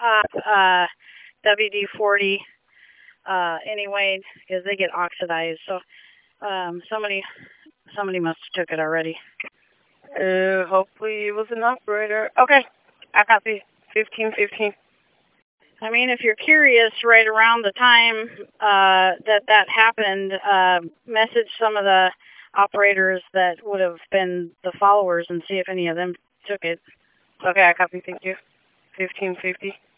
WD-40 anyway, because they get oxidized. So somebody must have took it already. Hopefully it was an operator. Okay, I copy. 15:15. I mean, if you're curious, right around the time that happened, message some of the operators that would have been the followers and see if any of them took it. Okay, I copy. Thank you. 15:50.